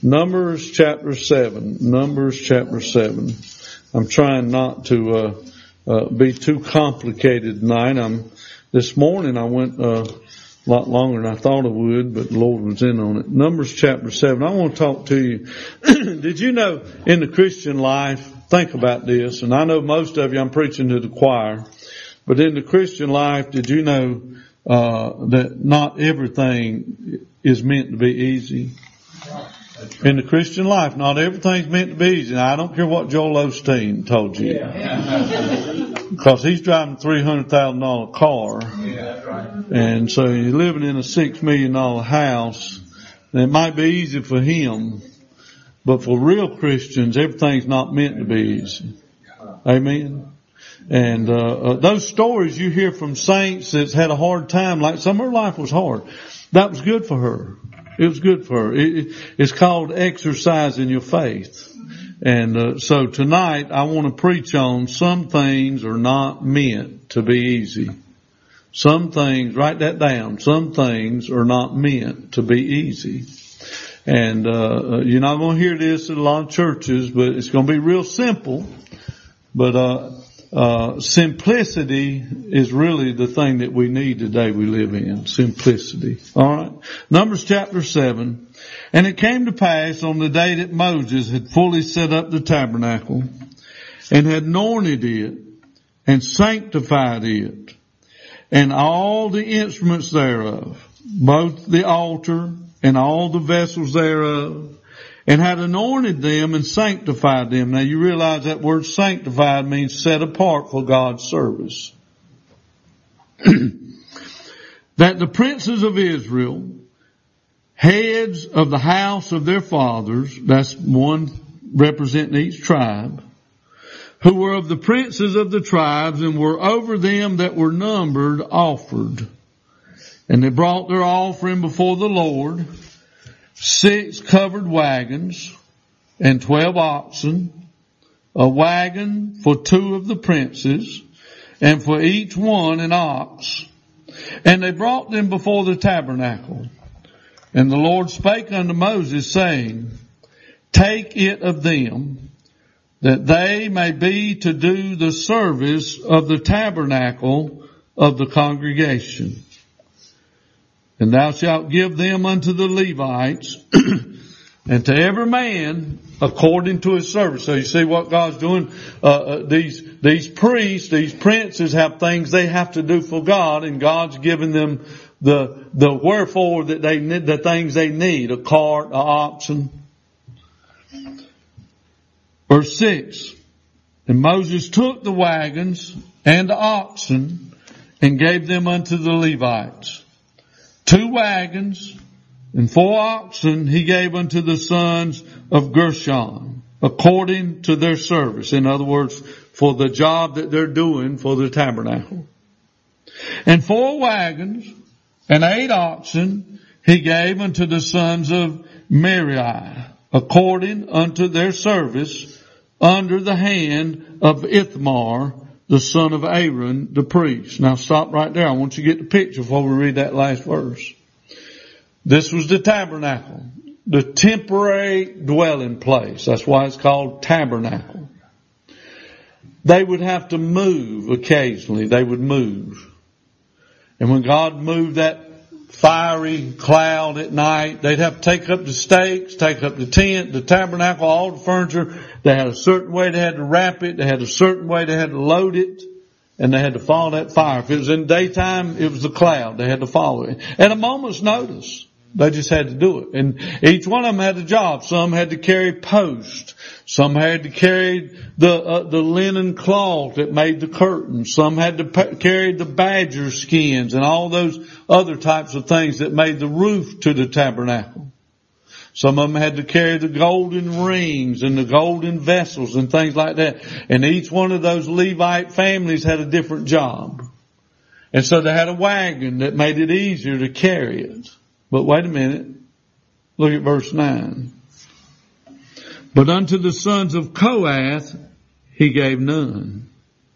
Numbers chapter 7. Numbers chapter 7. I'm trying not to be too complicated tonight. This morning I went a lot longer than I thought I would, but the Lord was in on it. Numbers chapter 7. I want to talk to you. Did you know in the Christian life, think about this, and I know most of you, I'm preaching to the choir, but in the Christian life, did you know that not everything is meant to be easy? In the Christian life, not everything's meant to be easy. Now, I don't care what Joel Osteen told you. Because he's driving a $300,000 car. And so you're living in a $6 million house. And it might be easy for him. But for real Christians, everything's not meant to be easy. Amen. And those stories you hear from saints that's had a hard time, like some of her life was hard. That was good for her. It was good for her. It's called exercising your faith. And so tonight I want to preach on some things are not meant to be easy. Some things, write that down, some things are not meant to be easy. And you're not going to hear this at a lot of churches, but it's going to be real simple. But simplicity is really the thing that we need today we live in. Simplicity. Alright. Numbers chapter 7. And it came to pass on the day that Moses had fully set up the tabernacle and had anointed it and sanctified it and all the instruments thereof, both the altar and all the vessels thereof, and had anointed them and sanctified them. Now you realize that word sanctified means set apart for God's service. That the princes of Israel, heads of the house of their fathers, that's one representing each tribe, who were of the princes of the tribes and were over them that were numbered, offered. And they brought their offering before the Lord, 6 covered wagons and 12 oxen, a wagon for 2 of the princes, and for each one an ox. And they brought them before the tabernacle. And the Lord spake unto Moses, saying, Take it of them, that they may be to do the service of the tabernacle of the congregation. And thou shalt give them unto the Levites, and to every man according to his service. So you see what God's doing. These priests, these princes have things they have to do for God, and God's giving them the wherefore that they need, the things they need, a cart, an oxen. Verse 6. And Moses took the wagons and the oxen and gave them unto the Levites. 2 wagons and 4 oxen he gave unto the sons of Gershon, according to their service. In other words, for the job that they're doing for the tabernacle. And 4 wagons and 8 oxen he gave unto the sons of Merari, according unto their service, under the hand of Ithamar, the son of Aaron, the priest. Now stop right there. I want you to get the picture before we read that last verse. This was the tabernacle, the temporary dwelling place. That's why it's called tabernacle. They would have to move occasionally. They would move. And when God moved that fiery cloud at night, they'd have to take up the stakes, take up the tent, the tabernacle, all the furniture. They had a certain way they had to wrap it. They had a certain way they had to load it. And they had to follow that fire. If it was in daytime, it was the cloud. They had to follow it. At a moment's notice, they just had to do it. And each one of them had a job. Some had to carry posts. Some had to carry the linen cloth that made the curtains. Some had to carry the badger skins and all those other types of things that made the roof to the tabernacle. Some of them had to carry the golden rings and the golden vessels and things like that. And each one of those Levite families had a different job. And so they had a wagon that made it easier to carry it. But wait a minute. Look at verse 9. But unto the sons of Kohath he gave none.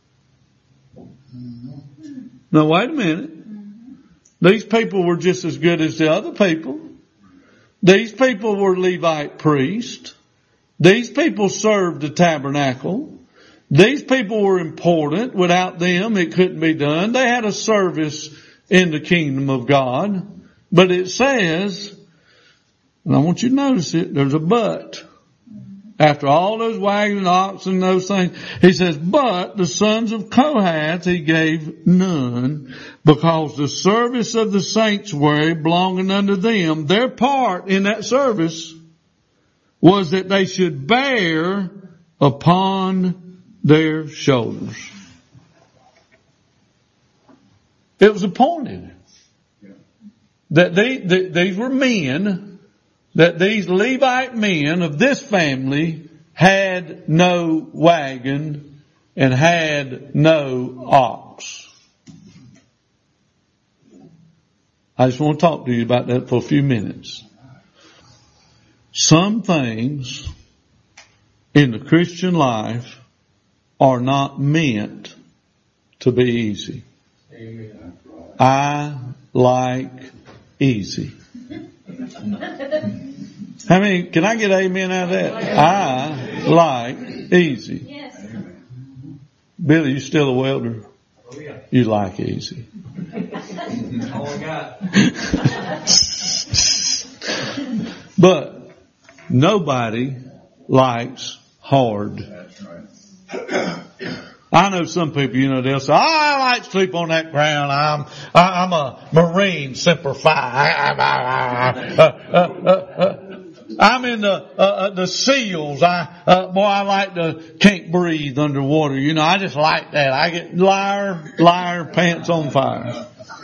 Now wait a minute. These people were just as good as the other people. These people were Levite priests. These people served the tabernacle. These people were important. Without them, it couldn't be done. They had a service in the kingdom of God. But it says, and I want you to notice it, there's a but. After all those wagons and oxen and those things, he says, but the sons of Kohath he gave none, because the service of the sanctuary belonging unto them, their part in that service was that they should bear upon their shoulders. It was appointed that these were men, that these Levite men of this family had no wagon and had no ox. I just want to talk to you about that for a few minutes. Some things in the Christian life are not meant to be easy. I like easy. Can I get amen out of that? I like easy. Yes. Billy, you still a welder? Oh, yeah. You like easy. All I got. But nobody likes hard. That's right. I know some people, they'll say, I like to sleep on that ground. I'm a Marine Semper Fi. I'm in the SEALs. I can't breathe underwater. I just like that. I get liar, pants on fire.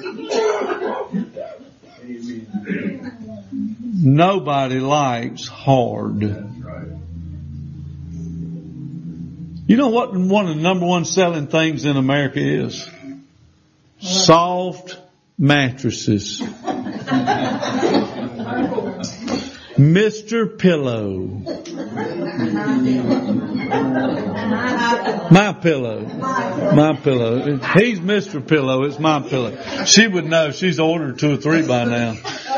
Nobody likes hard. You know what one of the number one selling things in America is? Soft mattresses. Mr. Pillow. My pillow. My pillow. He's Mr. Pillow. It's my pillow. She would know. She's ordered 2 or 3 by now.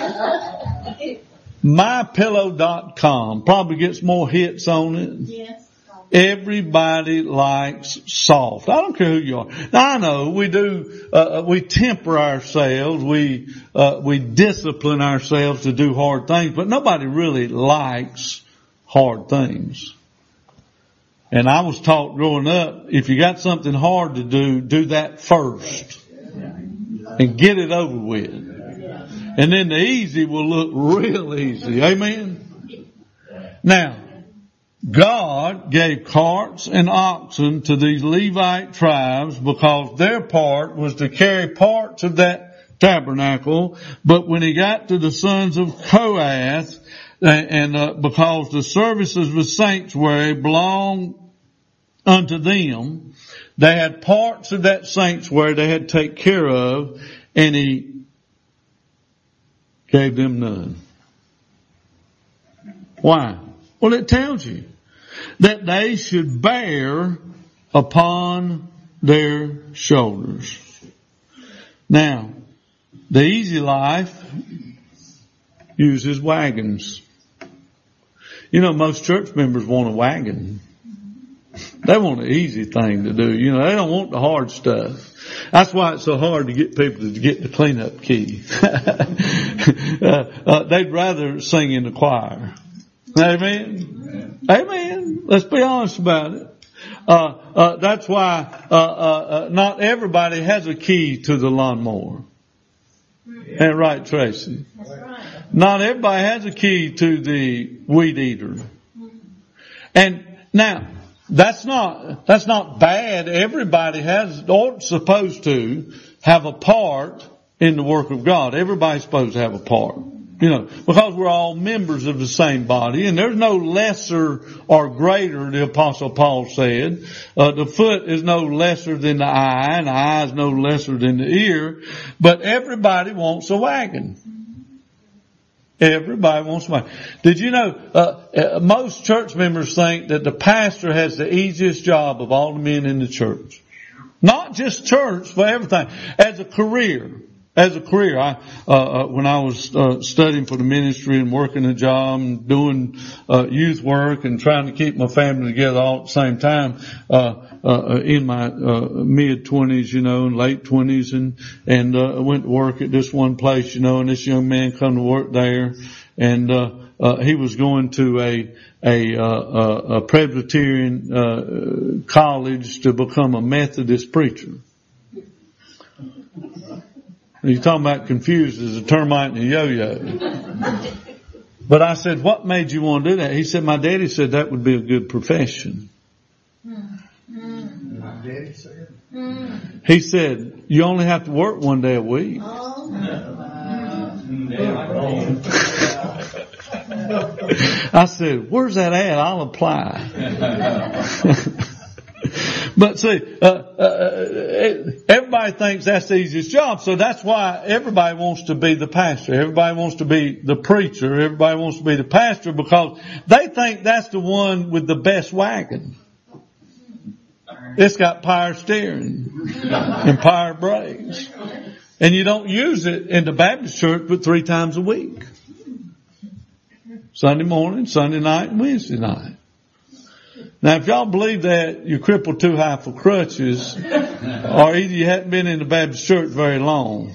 MyPillow.com probably gets more hits on it. Yes. Everybody likes soft. I don't care who you are. Now I know we do, we temper ourselves, we discipline ourselves to do hard things, but nobody really likes hard things. And I was taught growing up, if you got something hard to do that first. And get it over with. And then the easy will look real easy. Amen? Now, God gave carts and oxen to these Levite tribes because their part was to carry parts of that tabernacle. But when he got to the sons of Kohath, and because the services of the sanctuary belonged unto them, they had parts of that sanctuary they had to take care of, and he gave them none. Why? Well, it tells you that they should bear upon their shoulders. Now, the easy life uses wagons. Most church members want a wagon. They want an easy thing to do. They don't want the hard stuff. That's why it's so hard to get people to get the cleanup key. They'd rather sing in the choir. Amen. Amen. Let's be honest about it. That's why not everybody has a key to the lawnmower. Ain't that right, Tracy? That's right. Not everybody has a key to the weed eater. And now, that's not bad. Everybody has, or supposed to have a part in the work of God. Everybody's supposed to have a part. Because we're all members of the same body, and there's no lesser or greater, the Apostle Paul said. The foot is no lesser than the eye, and the eye is no lesser than the ear. But everybody wants a wagon. Everybody wants a wagon. Did you know, most church members think that the pastor has the easiest job of all the men in the church. Not just church, but everything. As a career. as a career. When I was studying for the ministry and working a job and doing youth work and trying to keep my family together all at the same time, in my mid-20s, and late 20s, and I went to work at this one place, and this young man come to work there, and he was going to a Presbyterian college to become a Methodist preacher. You're talking about confused as a termite and a yo-yo. But I said, what made you want to do that? He said, my daddy said that would be a good profession. He said, you only have to work one day a week. I said, where's that at? I'll apply. But see, everybody thinks that's the easiest job, so that's why everybody wants to be the pastor. Everybody wants to be the preacher. Everybody wants to be the pastor because they think that's the one with the best wagon. It's got power steering and power brakes. And you don't use it in the Baptist church but 3 times a week. Sunday morning, Sunday night, and Wednesday night. Now, if y'all believe that, you're crippled too high for crutches, or either you haven't been in the Baptist church very long.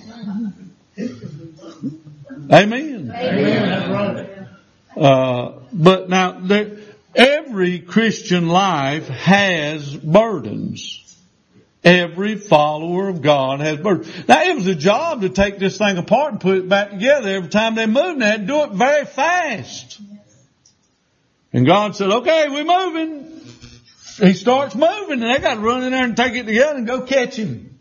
Amen. Amen. But now, every Christian life has burdens. Every follower of God has burdens. Now, it was a job to take this thing apart and put it back together every time they moved, and they had to do it very fast. And God said, okay, we're moving. He starts moving, and they got to run in there and take it together and go catch him.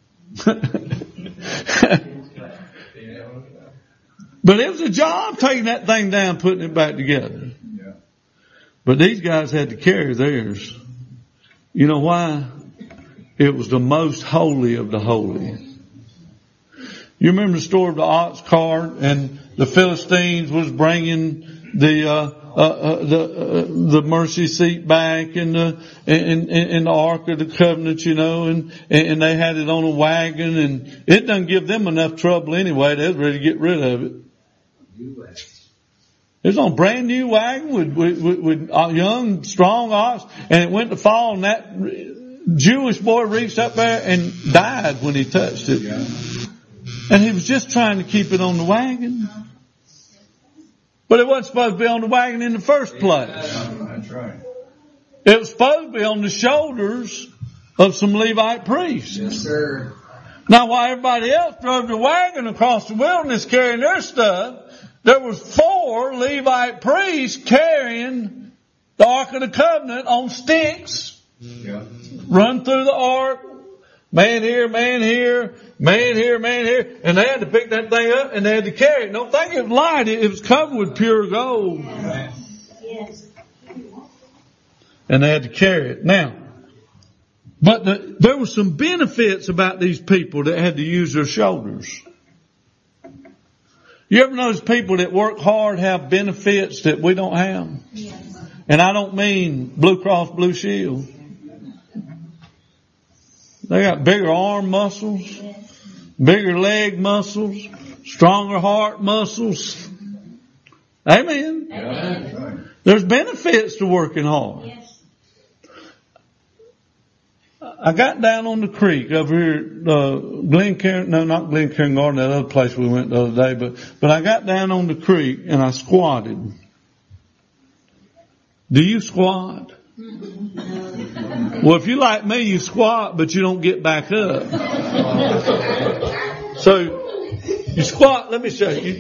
But it was a job taking that thing down, putting it back together. But these guys had to carry theirs. You know why? It was the most holy of the holy. You remember the story of the ox cart, and the Philistines was bringing the mercy seat back and the Ark of the Covenant, and they had it on a wagon, and it doesn't give them enough trouble anyway. They was ready to get rid of it. It was on a brand new wagon with a young, strong ox, and it went to fall, and that Jewish boy reached up there and died when he touched it. And he was just trying to keep it on the wagon. But it wasn't supposed to be on the wagon in the first place. That's right. It was supposed to be on the shoulders of some Levite priests. Yes, sir. Now, while everybody else drove the wagon across the wilderness carrying their stuff, there was 4 Levite priests carrying the Ark of the Covenant on sticks. Yeah. Run through the ark. Man here, man here, man here, man here. And they had to pick that thing up and they had to carry it. Don't think it was light. It was covered with pure gold. Yes. And they had to carry it. Now, but there were some benefits about these people that had to use their shoulders. You ever notice people that work hard have benefits that we don't have? Yes. And I don't mean Blue Cross Blue Shield. They got bigger arm muscles, bigger leg muscles, stronger heart muscles. Amen. Amen. There's benefits to working hard. Yes. I got down on the creek over here, Glencairn, no, not Glencairn Garden, that other place we went the other day, but I got down on the creek and I squatted. Do you squat? Well, if you like me, you squat, but you don't get back up. So, you squat, let me show you.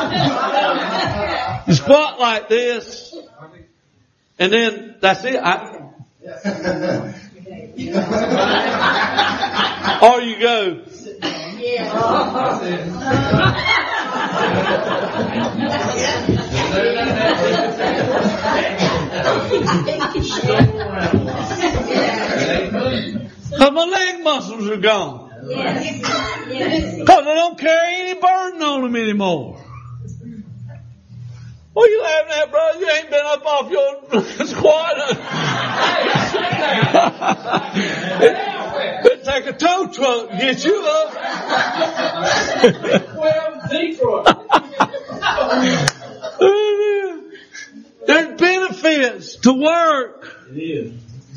You squat like this, and then that's it. Or you go. Because my leg muscles are gone. Because I don't carry any burden on them anymore. What are you laughing at, brother? You ain't been up off your squat. It'd take a tow truck to get you up. benefits to work. It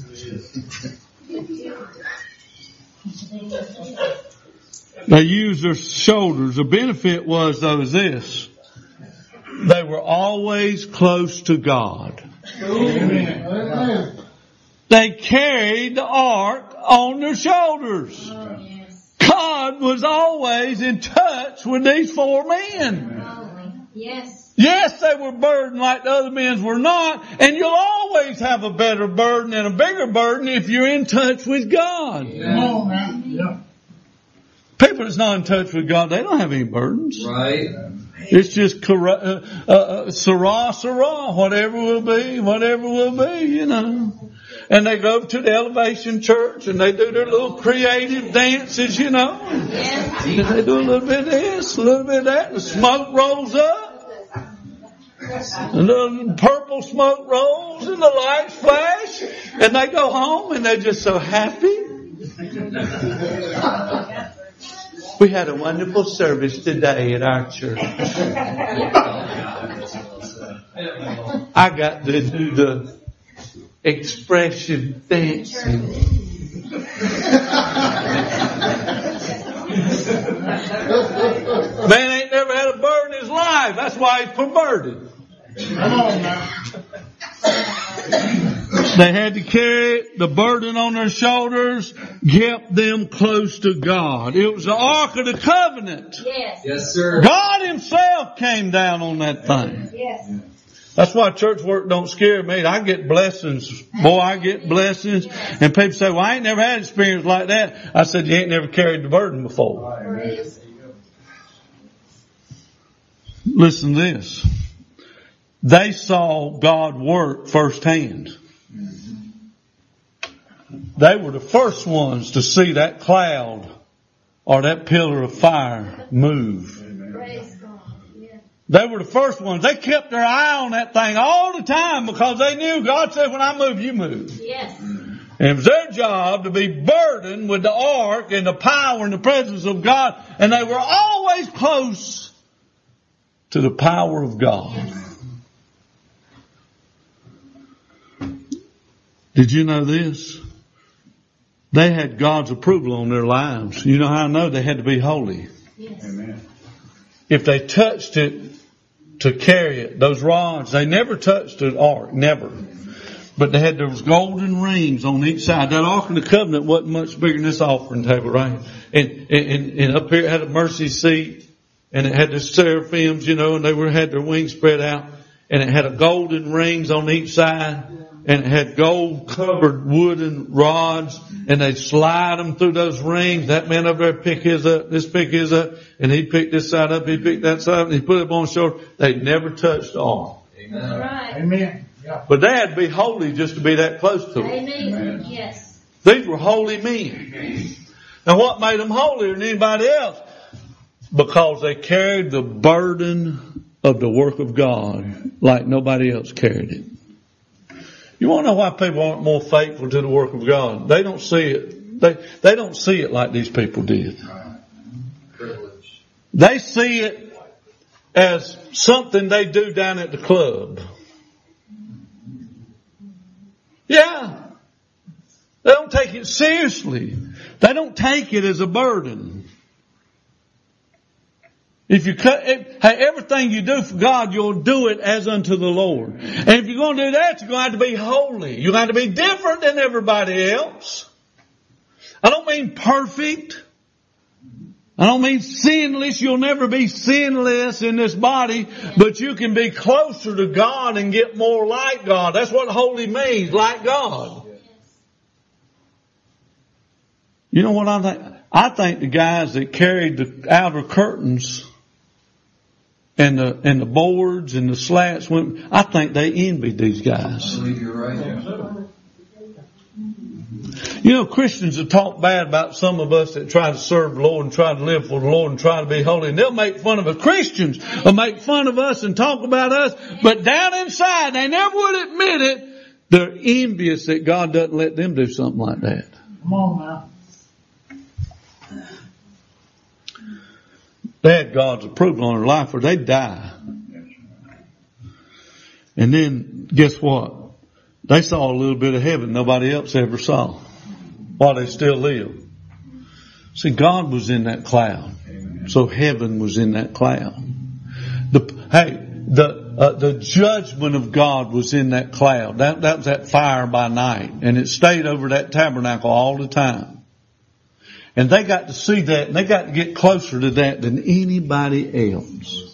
is. They used their shoulders. The benefit was, though, is this. They were always close to God. Amen. They carried the ark on their shoulders. Oh, yes. God was always in touch with these four men. Holy. Yes. Yes, they were burdened like the other men were not. And you'll always have a better burden and a bigger burden if you're in touch with God. Come on now. Yeah. People that's not in touch with God, they don't have any burdens. Right. It's just sarah, whatever will be, you know. And they go to the Elevation Church and they do their little creative dances, you know. Yes. And they do a little bit of this, a little bit of that, and the smoke rolls up. And the purple smoke rolls and the lights flash. And they go home and they're just so happy. We had a wonderful service today at our church. I got to do the expression dancing. Man ain't never had a burden in his life. That's why he's perverted. Come on now. They had to carry the burden on their shoulders, kept them close to God. It was the Ark of the Covenant. Yes. Yes, sir. God Himself came down on that thing. Yes. That's why church work don't scare me. I get blessings. Boy, I get blessings. And people say, well, I ain't never had experience like that. I said, you ain't never carried the burden before. Praise. Listen to this. They saw God work firsthand. They were the first ones to see that cloud or that pillar of fire move. Praise God. Yeah. They were the first ones. They kept their eye on that thing all the time because they knew God said, when I move, you move. Yes. And it was their job to be burdened with the ark and the power and the presence of God. And they were always close to the power of God. Did you know this? They had God's approval on their lives. You know how I know? They had to be holy. Yes. Amen. If they touched it to carry it, those rods, they never touched the ark, never. But they had those golden rings on each side. That Ark of the Covenant wasn't much bigger than this offering table, right? And up here it had a mercy seat, and it had the seraphims, you know, and they had their wings spread out, and it had a golden rings on each side. And it had gold covered wooden rods, and they'd slide them through those rings. That man over there pick his up, this pick his up, and he'd pick this side up, he'd pick that side up, and he'd put it up on his shoulder. They'd never touched the ark. That's right. Amen. Yeah. But they had to be holy just to be that close to it. Amen. Yes. These were holy men. Now what made them holier than anybody else? Because they carried the burden of the work of God like nobody else carried it. You want to know why people aren't more faithful to the work of God? They don't see it. They don't see it like these people did. Privilege. They see it as something they do down at the club. Yeah. They don't take it seriously. They don't take it as a burden. If you everything you do for God, you'll do it as unto the Lord. And if you're going to do that, you're going to have to be holy. You're going to have to be different than everybody else. I don't mean perfect. I don't mean sinless. You'll never be sinless in this body, but you can be closer to God and get more like God. That's what holy means, like God. You know what I think? I think the guys that carried the outer curtains and the boards and the slats I think they envied these guys. I believe you're right. You know, Christians have talked bad about some of us that try to serve the Lord and try to live for the Lord and try to be holy. And they'll make fun of us. Christians will make fun of us and talk about us. But down inside, they never would admit it. They're envious that God doesn't let them do something like that. Come on now. They had God's approval on their life or they'd die. And then, guess what? They saw a little bit of heaven nobody else ever saw while they still lived. See, God was in that cloud. So heaven was in that cloud. The judgment of God was in that cloud. That was that fire by night. And it stayed over that tabernacle all the time. And they got to see that, and they got to get closer to that than anybody else.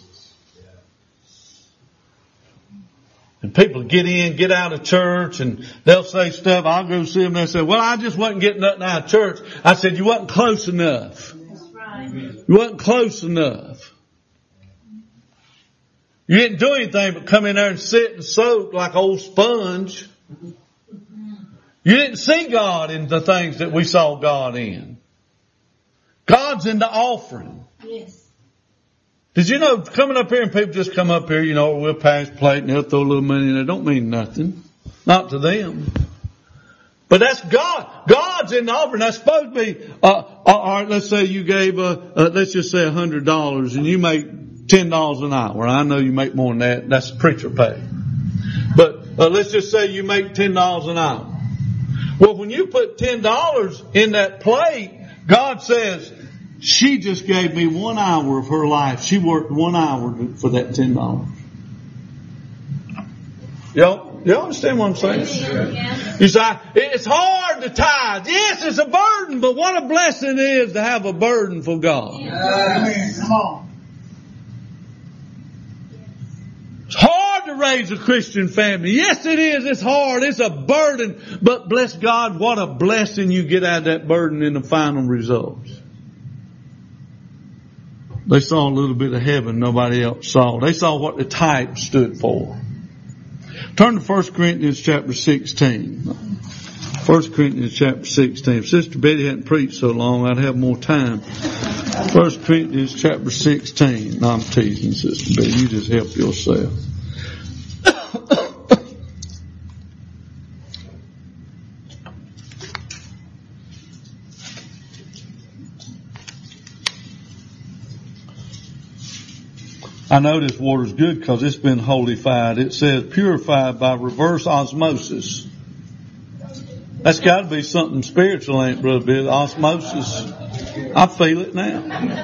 And people get out of church, and they'll say stuff. I'll go see them, and they say, well, I just wasn't getting nothing out of church. I said, you wasn't close enough. That's right. You wasn't close enough. You didn't do anything but come in there and sit and soak like old sponge. You didn't see God in the things that we saw God in. God's in the offering. Yes. Did you know, coming up here and people just come up here, we'll pass plate and they'll throw a little money in there. Don't mean nothing. Not to them. But that's God. God's in the offering. That's supposed to be, all right, let's say you gave, let's just say $100 and you make $10 an hour. I know you make more than that. That's preacher pay. But let's just say you make $10 an hour. Well, when you put $10 in that plate, God says, she just gave me 1 hour of her life. She worked 1 hour for that $10. Y'all understand what I'm saying? Yes. You say, it's hard to tithe. Yes, it's a burden, but what a blessing it is to have a burden for God. Amen. Come on. It's hard to raise a Christian family. Yes, it is. It's hard. It's a burden. But bless God, what a blessing you get out of that burden in the final results. They saw a little bit of heaven nobody else saw. They saw what the type stood for. Turn to 1 Corinthians chapter 16. 1 Corinthians chapter 16. If Sister Betty hadn't preached so long, I'd have more time. 1 Corinthians chapter 16. No, I'm teasing, Sister Betty. You just help yourself. I know this water's good because it's been holified. It says purified by reverse osmosis. That's got to be something spiritual, ain't it, Brother Bill? Osmosis. I feel it now.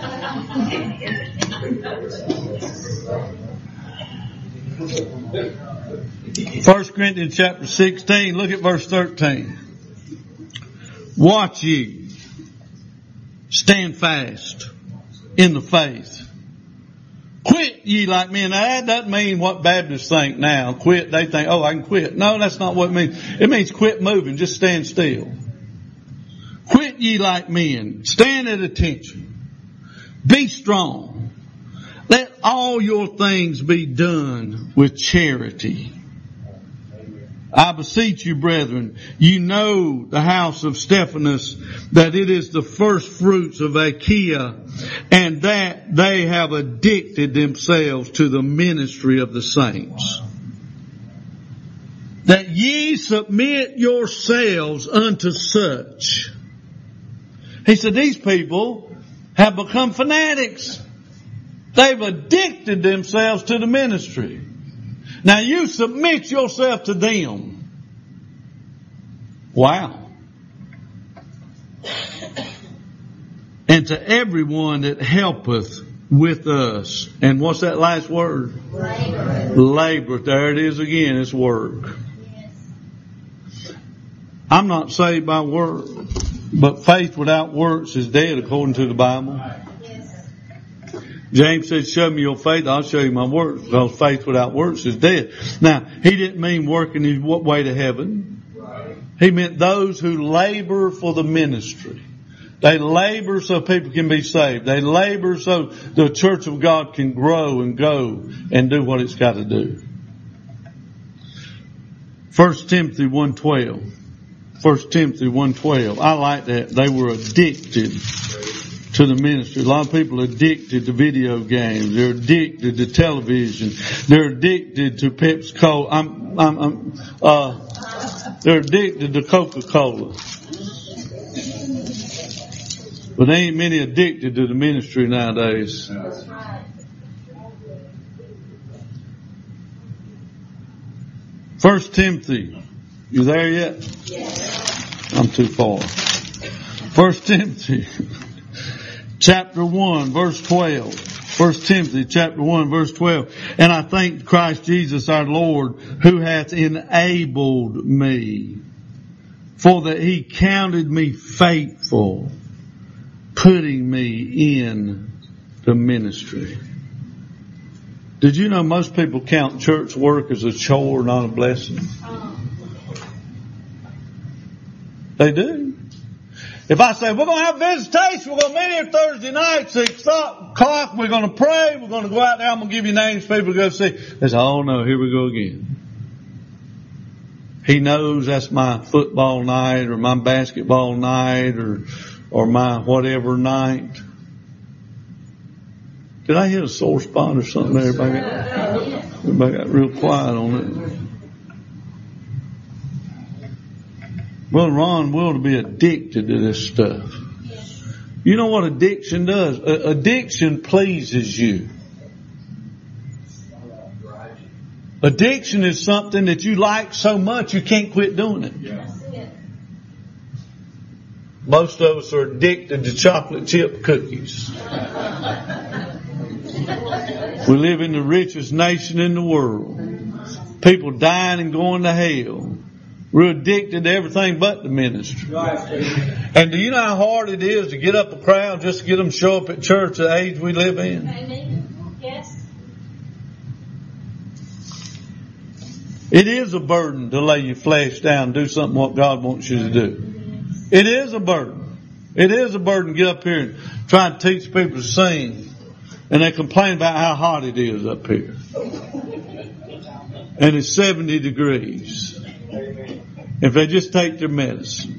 First Corinthians chapter 16, look at verse 13. Watch ye, stand fast in the faith. Quit ye like men. Now that doesn't mean what Baptists think now. Quit, they think, I can quit. No, that's not what it means. It means quit moving, just stand still. Quit ye like men. Stand at attention. Be strong. Let all your things be done with charity. I beseech you, brethren, you know the house of Stephanus, that it is the first fruits of Achaia, and that they have addicted themselves to the ministry of the saints. That ye submit yourselves unto such. He said, these people have become fanatics. They've addicted themselves to the ministry. Now you submit yourself to them. Wow. And to everyone that helpeth with us. And what's that last word? Labor. Labor. There it is again. It's work. Yes. I'm not saved by work, but faith without works is dead according to the Bible. Yes. James said, show me your faith, I'll show you my works, because faith without works is dead. Now, he didn't mean working his way to heaven. He meant those who labor for the ministry. They labor so people can be saved. They labor so the church of God can grow and go and do what it's got to do. 1 Timothy 1:12. 1 Timothy 1:12. I like that. They were addicted to the ministry. A lot of people are addicted to video games. They're addicted to television. They're addicted to Pepsi Cola. They're addicted to Coca-Cola. But there ain't many addicted to the ministry nowadays. That's right. 1 Timothy You there yet? Yes. I'm too far. 1 Timothy chapter 1 verse 12. 1 Timothy chapter 1 verse 12. And I thank Christ Jesus our Lord, who hath enabled me, for that he counted me faithful, putting me in the ministry. Did you know most people count church work as a chore, not a blessing? They do. If I say, we're going to have visitation, we're going to meet here Thursday night, 6 o'clock, we're going to pray, we're going to go out there, I'm going to give you names, people to go see. They say, oh no, here we go again. He knows that's my football night or my basketball night or my whatever night. Did I hit a sore spot or something there? Everybody got real quiet on it. Well, Ron will be addicted to this stuff. You know what addiction does? Addiction pleases you. Addiction is something that you like so much you can't quit doing it. Most of us are addicted to chocolate chip cookies. We live in the richest nation in the world. People dying and going to hell. We're addicted to everything but the ministry. And do you know how hard it is to get up a crowd just to get them to show up at church at the age we live in? Amen. Yes. It is a burden to lay your flesh down and do something what God wants you to do. It is a burden. It is a burden to get up here and try to teach people to sing. And they complain about how hot it is up here. And it's 70 degrees. If they just take their medicine.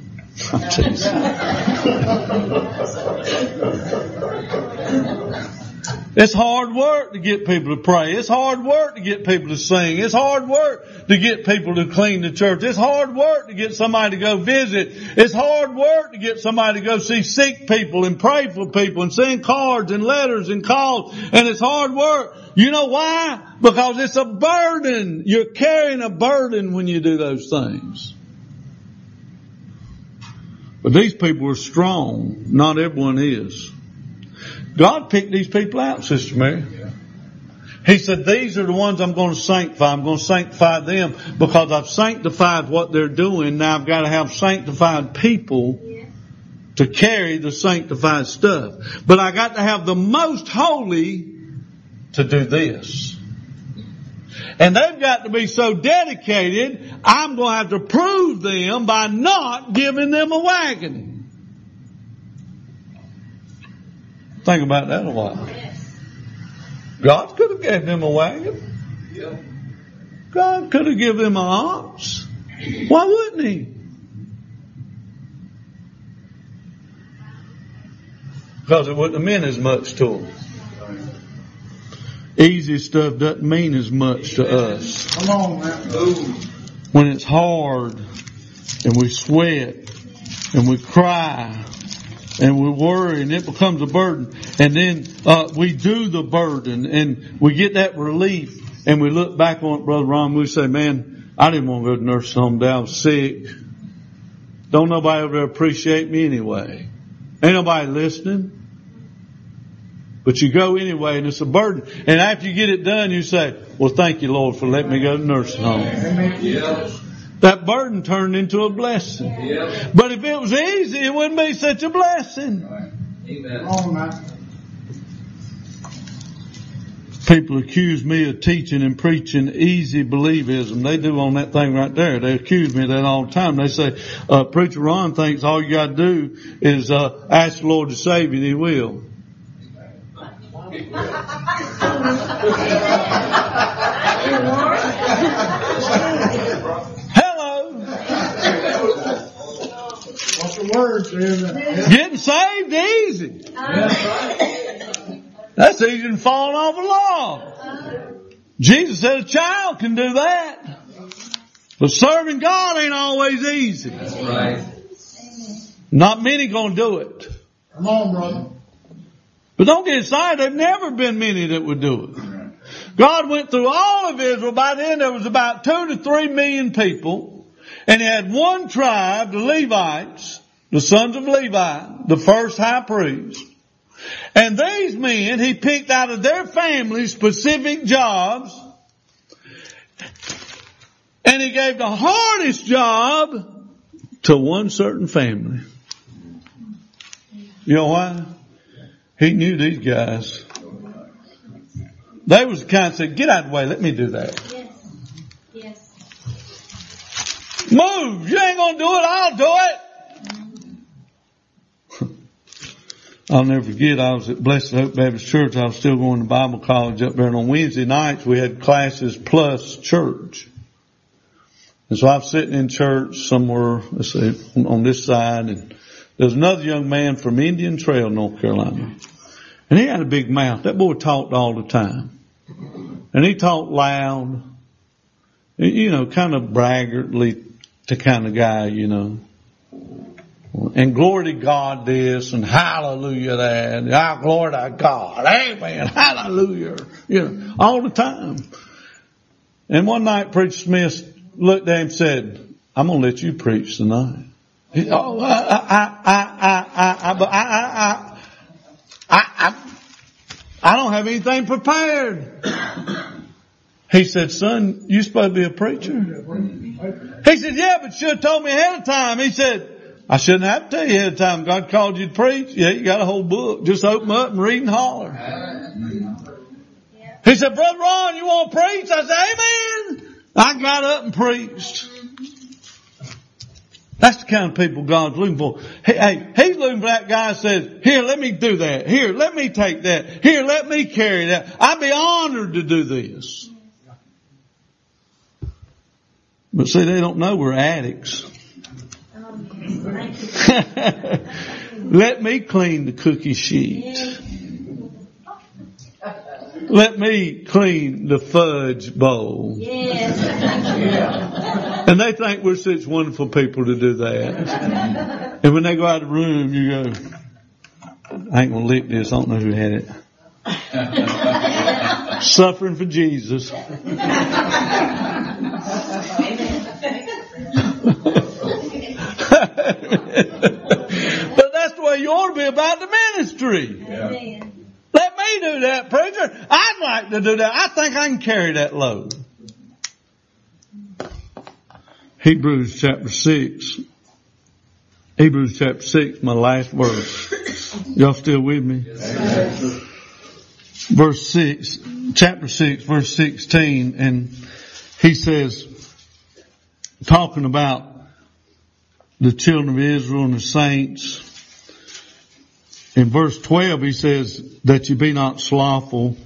It's hard work to get people to pray. It's hard work to get people to sing. It's hard work to get people to clean the church. It's hard work to get somebody to go visit. It's hard work to get somebody to go see sick people and pray for people and send cards and letters and calls. And it's hard work. You know why? Because it's a burden. You're carrying a burden when you do those things. But these people are strong. Not everyone is. God picked these people out, Sister Mary. He said, these are the ones I'm going to sanctify. I'm going to sanctify them because I've sanctified what they're doing. Now I've got to have sanctified people to carry the sanctified stuff. But I got to have the most holy to do this. And they've got to be so dedicated, I'm going to have to prove them by not giving them a wagon. Think about that a while. God could have given them a wagon. God could have given them an ox. Why wouldn't He? Because it wouldn't have meant as much to them. Easy stuff doesn't mean as much to us. Come on, man. When it's hard and we sweat and we cry and we worry and it becomes a burden, and then we do the burden and we get that relief and we look back on it, Brother Ron, we say, man, I didn't want to go to nursing home today. I was sick. Don't nobody ever appreciate me anyway. Ain't nobody listening. But you go anyway and it's a burden. And after you get it done, you say, well, thank you, Lord, for letting me go to nursing home. Yes. That burden turned into a blessing. Yes. But if it was easy, it wouldn't be such a blessing. Amen. Come on, man. People accuse me of teaching and preaching easy believism. They do on that thing right there. They accuse me of that all the time. They say, Preacher Ron thinks all you got to do is ask the Lord to save you and He will. Hello. What's the word says? Getting saved easy. That's easier than falling off a log. Jesus said a child can do that. But serving God ain't always easy. That's right. Not many gonna do it. Come on, brother. But don't get excited. There've never been many that would do it. God went through all of Israel. By then there was about 2 to 3 million people. And he had one tribe, the Levites, the sons of Levi, the first high priest. And these men, he picked out of their families specific jobs. And he gave the hardest job to one certain family. You know why? He knew these guys. They was the kind that said, get out of the way, let me do that. Yes. Move! You ain't gonna do it, I'll do it! I'll never forget, I was at Blessed Hope Baptist Church. I was still going to Bible college up there, and on Wednesday nights we had classes plus church. And so I was sitting in church somewhere, let's say, on this side, and there was another young man from Indian Trail, North Carolina. And he had a big mouth. That boy talked all the time. And he talked loud. You know, kind of braggartly the kind of guy, you know. And glory to God this and hallelujah that. And glory to God. Amen. Hallelujah. You know, all the time. And one night Preacher Smith looked at him and said, I'm going to let you preach tonight. I don't have anything prepared. He said, son, you supposed to be a preacher? He said, yeah, but you should have told me ahead of time. He said, I shouldn't have to tell you ahead of time. God called you to preach. Yeah, you got a whole book. Just open up and read and holler. He said, Brother Ron, you want to preach? I said, amen. I got up and preached. That's the kind of people God's looking for. Hey, He's looking for that guy who says, here, let me do that. Here, let me take that. Here, let me carry that. I'd be honored to do this. But see, they don't know we're addicts. Let me clean the cookie sheet. Let me clean the fudge bowl. Yes. And they think we're such wonderful people to do that. And when they go out of the room, you go, I ain't gonna lick this. I don't know who had it. Suffering for Jesus. But that's the way you ought to be about the ministry. Amen. Let me do that, preacher. I'd like to do that. I think I can carry that load. Hebrews chapter 6. Hebrews chapter 6, my last verse. Y'all still with me? Yes. Verse 6, chapter 6, verse 16, and he says, talking about the children of Israel and the saints, in verse 12 he says, that you be not slothful.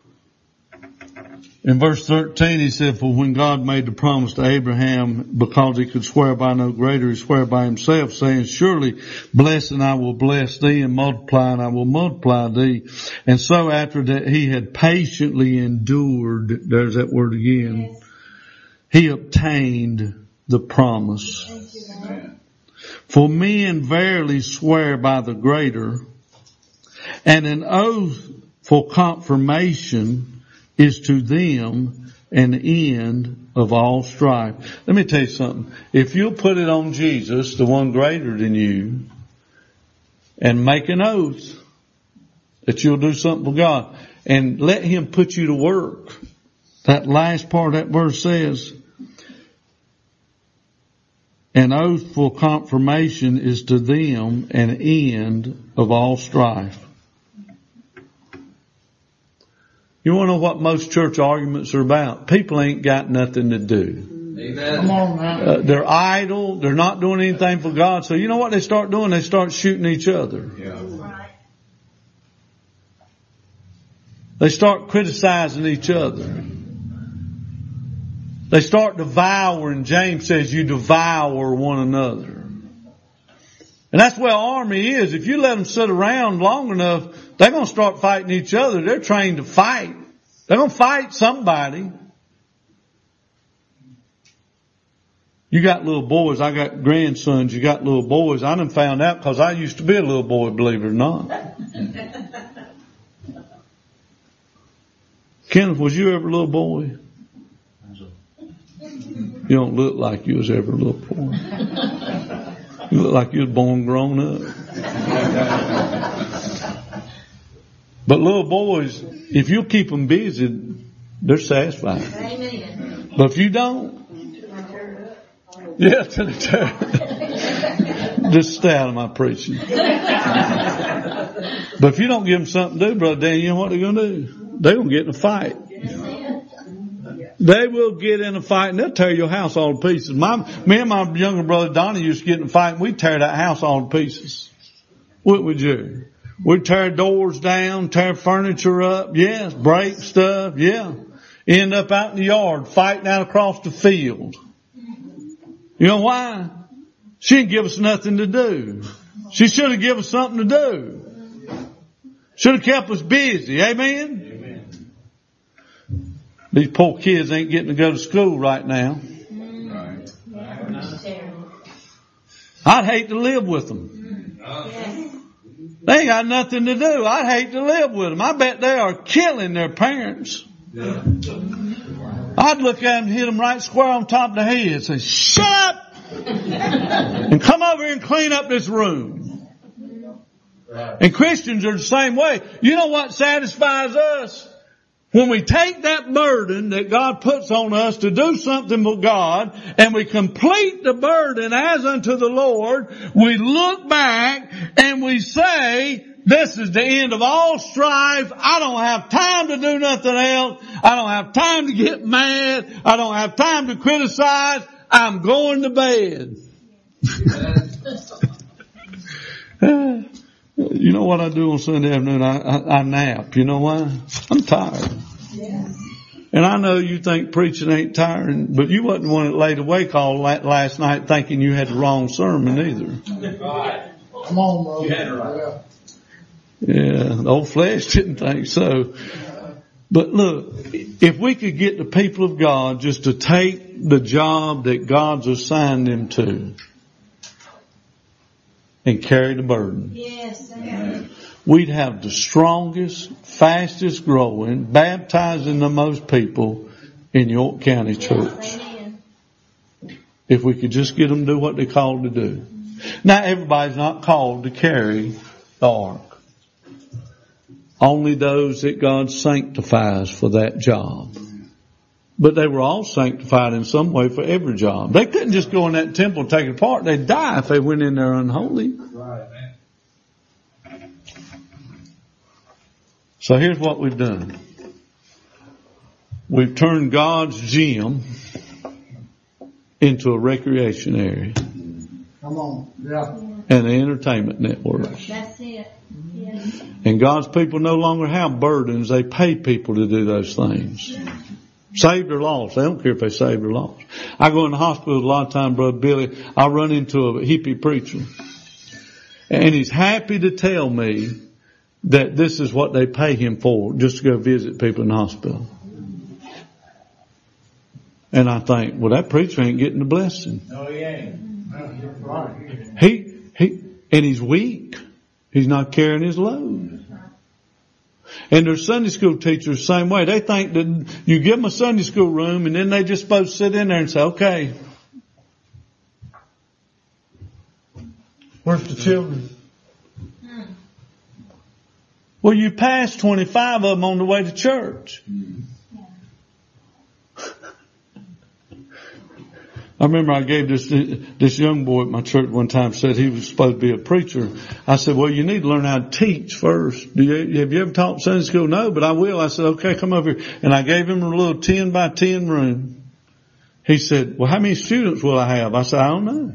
In verse 13 he said, for when God made the promise to Abraham, because he could swear by no greater, he swore by himself, saying, surely bless and I will bless thee, and multiply and I will multiply thee. And so after that he had patiently endured, there's that word again, Yes. he obtained the promise. Thank you, Lord. For men verily swear by the greater, and an oath for confirmation is to them an end of all strife. Let me tell you something. If you'll put it on Jesus, the one greater than you, and make an oath that you'll do something for God, and let Him put you to work. That last part of that verse says, an oath for confirmation is to them an end of all strife. You want to know what most church arguments are about? People ain't got nothing to do. Amen. Come on now. They're idle. They're not doing anything for God. So you know what they start doing? They start shooting each other. Yeah. Right. They start criticizing each other. They start devouring. James says you devour one another. And that's where our army is. If you let them sit around long enough, they're going to start fighting each other. They're trained to fight. They're going to fight somebody. You got little boys. I got grandsons. You got little boys. I done found out because I used to be a little boy, believe it or not. Kenneth, was you ever a little boy? You don't look like you was ever a little boy. You look like you was born grown up. But little boys, if you keep them busy, they're satisfied. Amen. But if you don't, yeah, just stay out of my preaching. But if you don't give them something to do, Brother Dan, you know what they're going to do? They're going to get in a fight. They will get in a fight and they'll tear your house all to pieces. Me and my younger brother Donnie used to get in a fight and we'd tear that house all to pieces. What would you? We'd tear doors down, tear furniture up, yes, break stuff, yeah. End up out in the yard fighting out across the field. You know why? She didn't give us nothing to do. She should have given us something to do. Should have kept us busy. Amen? These poor kids ain't getting to go to school right now. I'd hate to live with them. They ain't got nothing to do. I'd hate to live with them. I bet they are killing their parents. I'd look at them and hit them right square on top of the head and say, shut up! And come over here and clean up this room. And Christians are the same way. You know what satisfies us? When we take that burden that God puts on us to do something for God, and we complete the burden as unto the Lord, we look back and we say, this is the end of all strife. I don't have time to do nothing else. I don't have time to get mad. I don't have time to criticize. I'm going to bed. You know what I do on Sunday afternoon? I nap. You know why? I'm tired. And I know you think preaching ain't tiring, but you wasn't the one that laid awake all last night thinking you had the wrong sermon either. Come on, brother. Yeah, the old flesh didn't think so. But look, if we could get the people of God just to take the job that God's assigned them to and carry the burden. Yes. We'd have the strongest, fastest growing, baptizing the most people in York County Church. If we could just get them to do what they're called to do. Now everybody's not called to carry the ark. Only those that God sanctifies for that job. But they were all sanctified in some way for every job. They couldn't just go in that temple and take it apart. They'd die if they went in there unholy. So here's what we've done. We've turned God's gym into a recreation area. Come on. Yeah. And an entertainment network. That's it. Yes. And God's people no longer have burdens. They pay people to do those things. Saved or lost. They don't care if they saved or lost. I go in the hospital a lot of times, Brother Billy. I run into a hippie preacher. And he's happy to tell me that this is what they pay him for, just to go visit people in the hospital. And I think, well, that preacher ain't getting the blessing. No, he ain't. That's right. And he's weak. He's not carrying his load. And there's Sunday school teachers the same way. They think that you give them a Sunday school room and then they just supposed to sit in there and say, okay, where's the children? Well, you passed 25 of them on the way to church. I remember I gave this young boy at my church one time, said he was supposed to be a preacher. I said, well, you need to learn how to teach first. Have you ever taught Sunday school? No, but I will. I said, okay, come over here. And I gave him a little 10 by 10 room. He said, well, how many students will I have? I said, I don't know.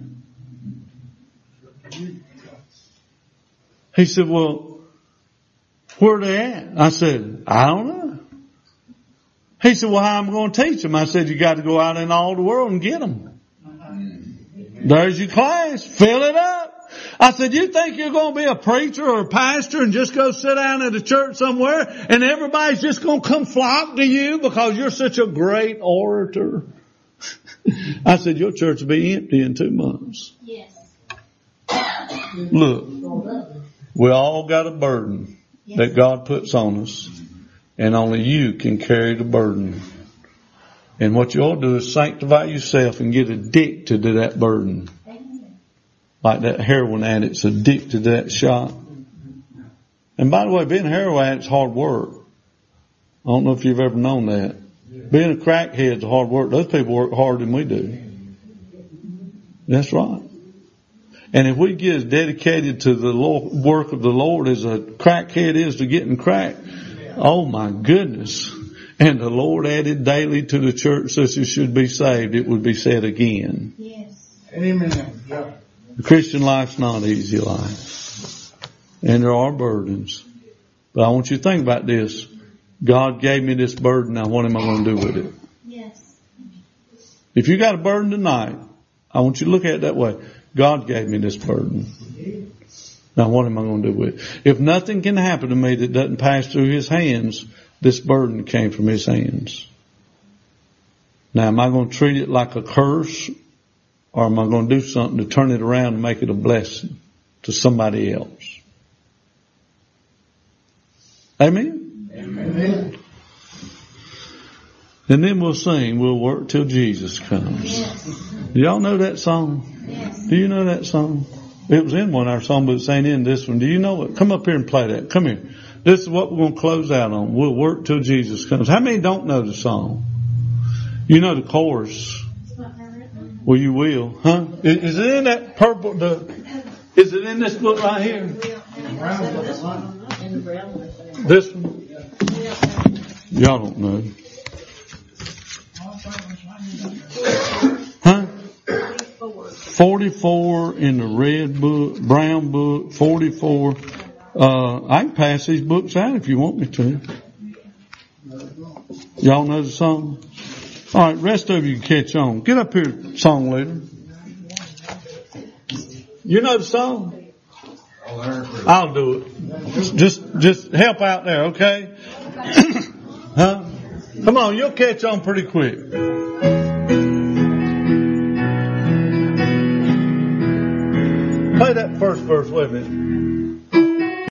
He said, well, where are they at? I said, I don't know. He said, well, how am I going to teach them? I said, you got to go out in all the world and get them. There's your class. Fill it up. I said, you think you're going to be a preacher or a pastor and just go sit down at a church somewhere and everybody's just going to come flock to you because you're such a great orator? I said, your church will be empty in 2 months. Yes. Look, we all got a burden that God puts on us, and only you can carry the burden And what you ought to do is sanctify yourself and get addicted to that burden. Like that heroin addict's addicted to that shot. And by the way, being a heroin addict's hard work. I don't know if you've ever known that. Being a crackhead's hard work. Those people work harder than we do. That's right. And if we get as dedicated to the work of the Lord as a crackhead is to getting crack, oh my goodness. And the Lord added daily to the church that it should be saved, it would be said again. Yes. Amen. Yeah. The Christian life's not an easy life. And there are burdens. But I want you to think about this. God gave me this burden. Now what am I going to do with it? Yes. If you got a burden tonight, I want you to look at it that way. God gave me this burden. Now what am I going to do with it? If nothing can happen to me that doesn't pass through His hands, this burden came from His hands. Now am I going to treat it like a curse, or am I going to do something to turn it around and make it a blessing to somebody else? Amen? Amen. And then we'll sing, we'll work till Jesus comes. Yes. Do y'all know that song? Yes. Do you know that song? It was in one of our songs, but it's ain't in this one. Do you know it? Come up here and play that. Come here. This is what we're going to close out on. We'll work till Jesus comes. How many don't know the song? You know the chorus. Well, you will, huh? Is it in that purple? Is it in this book right here? This one? Y'all don't know. Huh? 44 in the red book, brown book, 44. I can pass these books out if you want me to. Y'all know the song? All right, rest of you can catch on. Get up here, song leader. You know the song? I'll do it. Just help out there, okay? Huh? Come on, you'll catch on pretty quick. Play that first verse with me.